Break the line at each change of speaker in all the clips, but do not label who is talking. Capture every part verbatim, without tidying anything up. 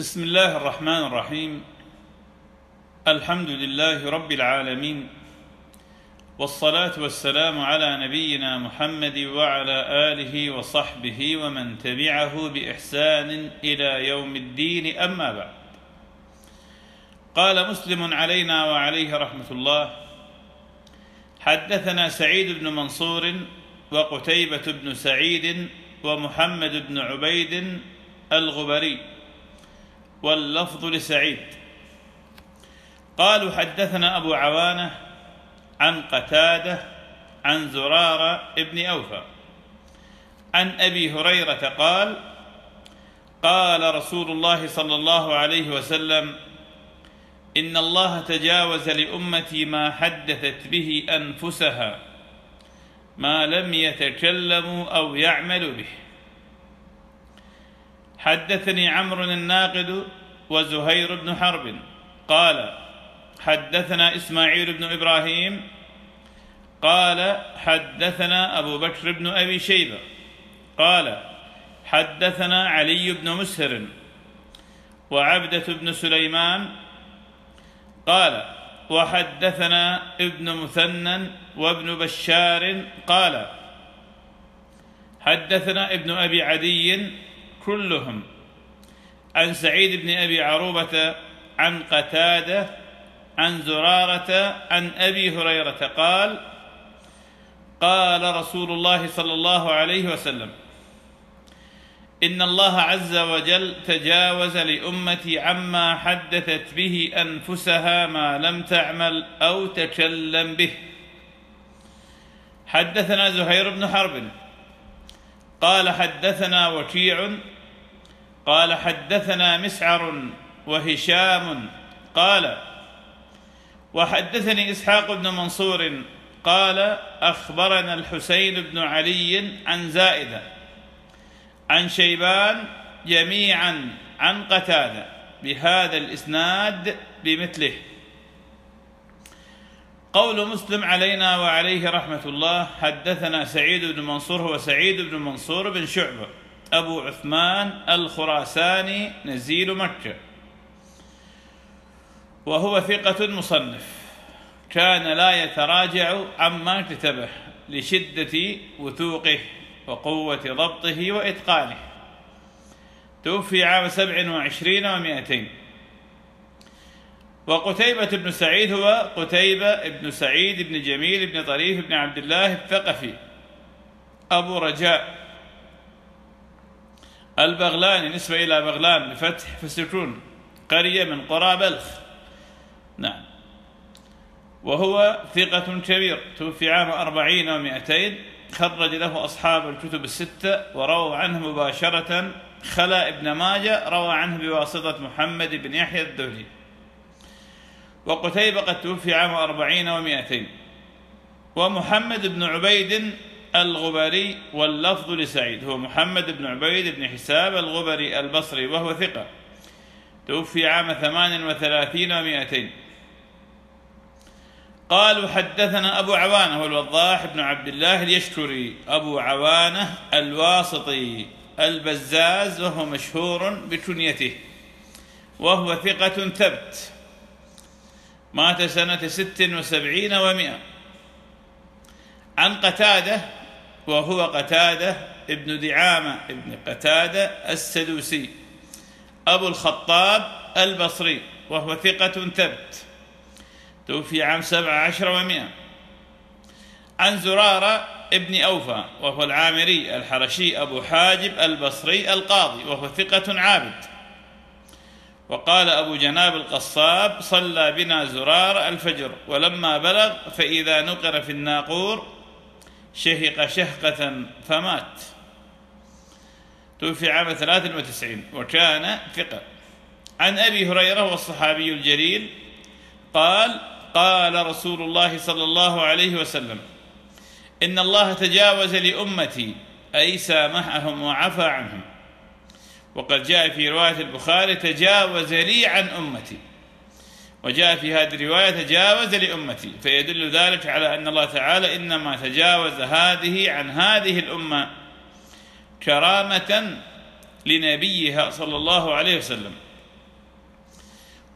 بسم الله الرحمن الرحيم. الحمد لله رب العالمين، والصلاة والسلام على نبينا محمد وعلى آله وصحبه ومن تبعه بإحسان إلى يوم الدين، أما بعد. قال مسلم علينا وعليه رحمة الله: حدثنا سعيد بن منصور وقتيبة بن سعيد ومحمد بن عبيد الغبري، واللفظ لسعيد. قالوا: حدثنا أبو عوانة عن قتادة عن زرارة ابن أوفى عن أبي هريرة قال: قال رسول الله صلى الله عليه وسلم: إن الله تجاوز لأمتي ما حدثت به أنفسها ما لم يتكلموا أو يعملوا به. حدثني عمرو الناقد وزهير بن حرب قال: حدثنا إسماعيل بن إبراهيم قال: حدثنا أبو بكر بن أبي شيبة قال: حدثنا علي بن مسهر وعبدة بن سليمان قال: وحدثنا ابن مثنى وابن بشار قال: حدثنا ابن أبي عدي كلهم عن سعيد بن أبي عروبة عن قتادة عن زرارة عن أبي هريرة قال: قال رسول الله صلى الله عليه وسلم: إن الله عز وجل تجاوز لأمتي عما حدثت به أنفسها ما لم تعمل أو تكلم به. حدثنا زهير بن حرب قال: حدثنا وكيع قال: حدثنا مسعر وهشام قال: وحدثني إسحاق بن منصور قال: أخبرنا الحسين بن علي عن زائدة عن شيبان جميعا عن قتادة بهذا الإسناد بمثله. قول مسلم علينا وعليه رحمة الله: حدثنا سعيد بن منصور هو سعيد بن منصور بن شعبة أبو عثمان الخراساني نزيل مكة، وهو ثقة مصنف، كان لا يتراجع عما كتبه لشدة وثوقه وقوة ضبطه وإتقانه. توفي عام سبع وعشرين ومائتين. وقتيبة بن سعيد هو قتيبة بن سعيد بن جميل بن طريف بن عبد الله الثقفي أبو رجاء البغلاني، نسبة إلى بغلان بفتح فسكون، قرية من قرى بلخ. نعم. وهو ثقة كبير، توفي عام أربعين ومائتين. خرج له أصحاب الكتب الستة ورووا عنه مباشرة، خلا ابن ماجه روى عنه بواسطة محمد بن يحيى الدولي. وقتيبة قد توفي عام أربعين ومائتين. ومحمد بن عبيد الغبري، واللفظ لسعيد، هو محمد بن عبيد بن حساب الغبري البصري، وهو ثقة، توفي عام ثمان وثلاثين ومائتين. قالوا: حدثنا أبو عوانة هو الوضاح بن عبد الله اليشكري أبو عوانة الواسطي البزاز، وهو مشهور بكنيته، وهو ثقة ثبت، مات سنة ست وسبعين ومائة. عن قتادة، وهو قتادة ابن دعامة ابن قتادة السدوسي أبو الخطاب البصري، وهو ثقة ثبت، توفي عام سبع عشر ومائة. عن زرارة ابن أوفى، وهو العامري الحرشي أبو حاجب البصري القاضي، وهو ثقة عابد. وقال أبو جناب القصاب: صلى بنا زرار الفجر، ولما بلغ فإذا نقر في الناقور شهق شهقة فمات، توفي عام ثلاث وتسعين، وكان ثقة. عن أبي هريرة والصحابي الجليل قال: قال رسول الله صلى الله عليه وسلم: إن الله تجاوز لأمتي، أي سامحهم وعفى عنهم. وقد جاء في رواية البخاري: تجاوز لي عن أمتي، وجاء في هذه الرواية: تجاوز لأمتي، فيدل ذلك على أن الله تعالى إنما تجاوز هذه عن هذه الأمة كرامة لنبيها صلى الله عليه وسلم،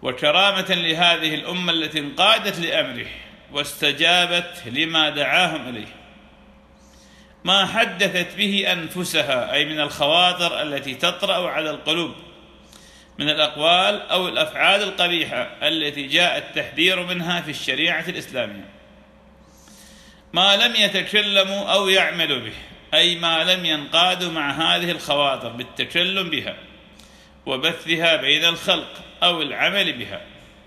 وكرامة لهذه الأمة التي انقادت لأمره واستجابت لما دعاهم إليه. ما حدثت به أنفسها، أي من الخواطر التي تطرأ على القلوب من الأقوال أو الأفعال القبيحة التي جاء التحذير منها في الشريعة الإسلامية. ما لم يتكلموا أو يعملوا به، أي ما لم ينقادوا مع هذه الخواطر بالتكلم بها وبثها بين الخلق أو العمل بها.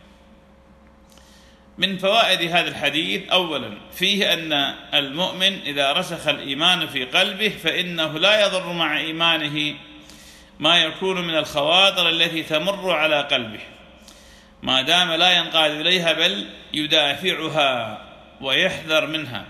من فوائد هذا الحديث: أولا، فيه أن المؤمن إذا رسخ الإيمان في قلبه فإنه لا يضر مع إيمانه ما يكون من الخواطر التي تمر على قلبه ما دام لا ينقاد إليها، بل يدافعها ويحذر منها،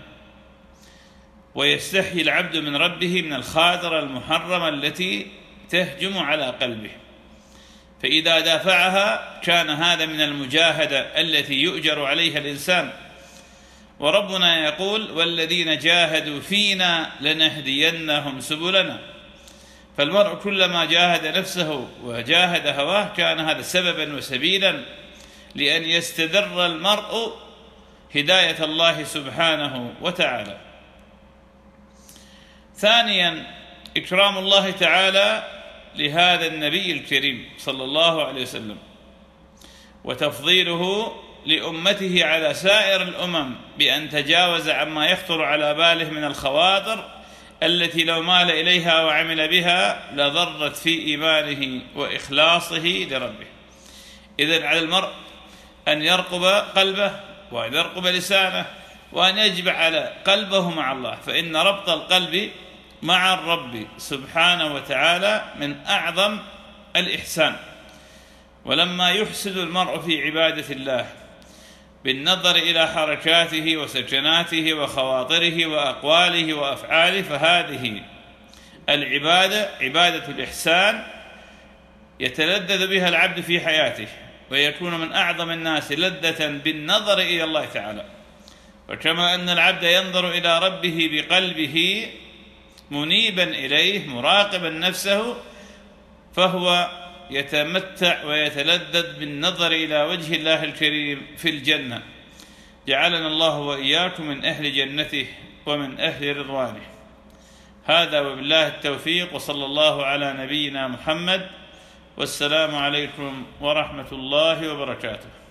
ويستحي العبد من ربه من الخاطر المحرمة التي تهجم على قلبه، فإذا دافعها كان هذا من المجاهدة التي يؤجر عليها الإنسان. وربنا يقول: والذين جاهدوا فينا لنهدينهم سبلنا. فالمرء كلما جاهد نفسه وجاهد هواه كان هذا سببا وسبيلا لأن يستدر المرء هداية الله سبحانه وتعالى. ثانيا، إكرام الله تعالى لهذا النبي الكريم صلى الله عليه وسلم، وتفضيله لأمته على سائر الأمم بأن تجاوز عما يخطر على باله من الخواطر التي لو مال إليها وعمل بها لضرت في إيمانه وإخلاصه لربه. إذن على المرء أن يرقب قلبه وأن يرقب لسانه وأن يجمع قلبه مع الله، فإن ربط القلب مع الرب سبحانه وتعالى من أعظم الإحسان. ولما يحسن المرء في عبادة الله بالنظر إلى حركاته وسكناته وخواطره وأقواله وأفعاله، فهذه العبادة عبادة الإحسان يتلذذ بها العبد في حياته، ويكون من أعظم الناس لذة بالنظر إلى الله تعالى. وكما أن العبد ينظر إلى ربه بقلبه منيبا إليه مراقبا نفسه، فهو يتمتع ويتلذذ بالنظر إلى وجه الله الكريم في الجنة. جعلنا الله وإياكم من أهل جنته ومن أهل رضوانه. هذا وبالله التوفيق، وصلى الله على نبينا محمد، والسلام عليكم ورحمة الله وبركاته.